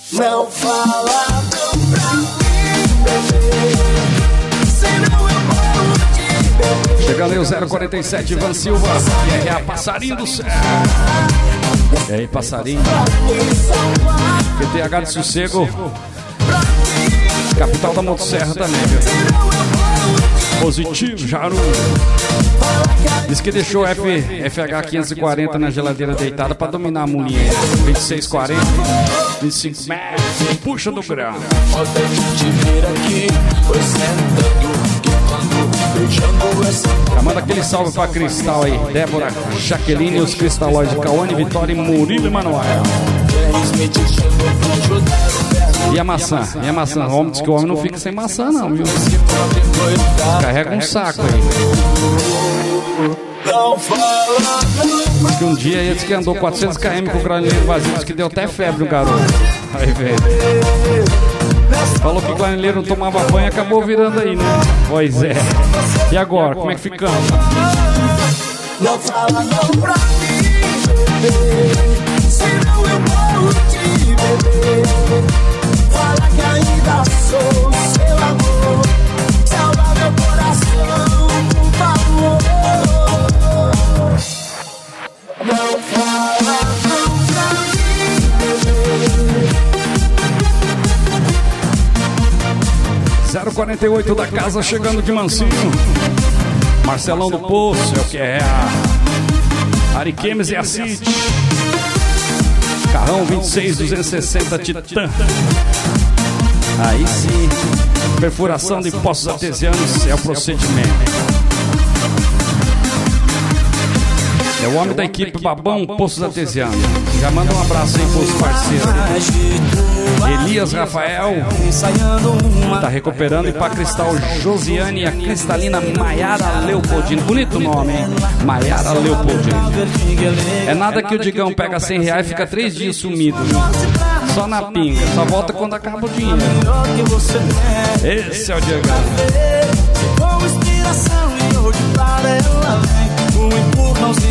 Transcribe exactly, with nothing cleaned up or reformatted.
Não fala não pra mim, bebê, senão eu morro de bebê. Chegando aí o zero quarenta e sete, Ivan Silva, e é a Passarinho do Céu. E aí, Passarinho? P T H de Sossego, capital da Motosserra também, viu? Positivo, Jaru. Diz que deixou F, F H quinhentos e quarenta na geladeira deitada pra dominar a mulher. vinte e seis quarenta, vinte e cinco metros, puxa do grão. Já manda aquele salve pra Cristal aí, Débora, Jaqueline, os cristalóides, Cauane, Vitória, Murilo e Manuel. E a maçã? E a maçã? O homem diz que o homem não fica sem maçã não, viu? Carrega um saco aí. Diz que um dia ele disse que andou quatrocentos quilômetros com o granileiro vazio, diz que deu até febre no garoto. Aí, velho. Falou que o granileiro não tomava banho e acabou virando aí, né? Pois é. E agora, como é que ficamos? Não fala não pra mim, bebê, senão eu morro de bebê. Fala que ainda sou seu amor, salva meu coração, por favor. Não fala não pra mim, bebê. zero quarenta e oito da casa chegando de mansinho. Marcelão do Poço é o que é a Ariquemes e a City. Carrão vinte e seis duzentos e sessenta Titan. Aí sim, perfuração de poços artesianos é o procedimento. É o homem da equipe Babão Poços Artesianos. Já manda um abraço aí pros parceiros. Elias Rafael tá recuperando, e pra Cristal Josiane e a cristalina Maiara Leopoldina. Bonito nome, hein? Maiara Leopoldina. É nada que o Digão pega cem reais e fica três dias sumido, né? Só na pinga, só volta quando acaba o dinheiro. Esse é o Digão. Com inspiração e hoje para ela vem um empurrãozinho